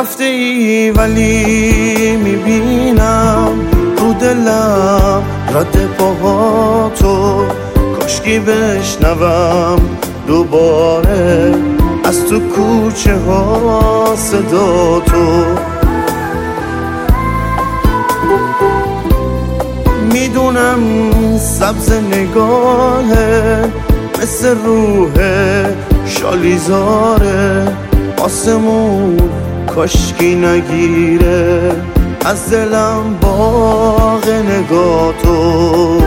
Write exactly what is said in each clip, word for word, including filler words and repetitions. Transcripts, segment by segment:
نرفته ای ولی میبینم رو دلم رد پاهاتو، کاشکی بشنوم دوباره از تو کوچه ها صدا تو. میدونم سبز نگاهه مثل روح شالیزاره، آسمون کاشکی نگیره از دلم باغ نگاه تو.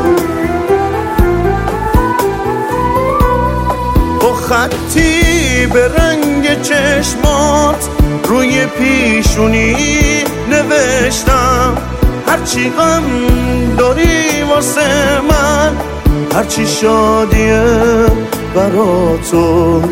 با خطی به رنگ چشمات روی پیشونی نوشتم هرچی غم داری واسه من، هرچی شادیه برا تو.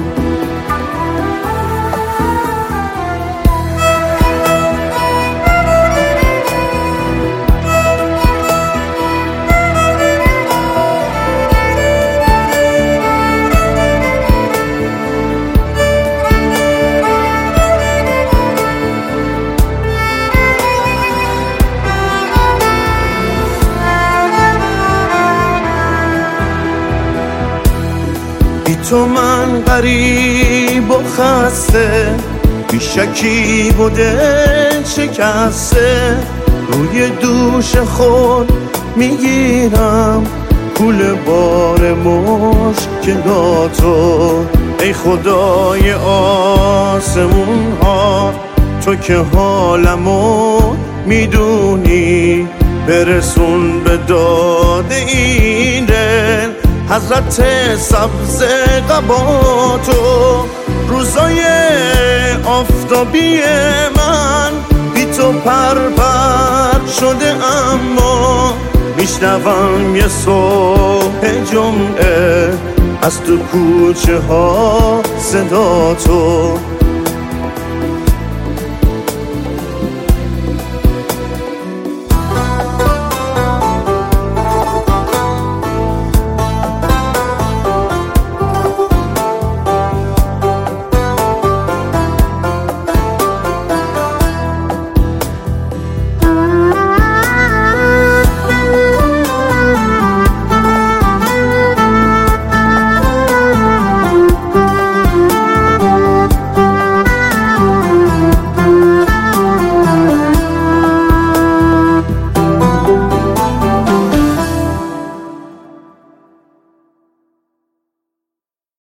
بی تو من غریب و خسته، بی شکی بوده شکسته، روی دوش خود میگیرم کول بار مشکلاتو. ای خدای آسمون ها، تو که حالمو میدونی، برسون به داد این دل حضرت سبز قباتو. روزای آفتابی من بی تو پر پر شده، اما میشنوم یه صبح جمعه از تو کوچه ها صدا تو.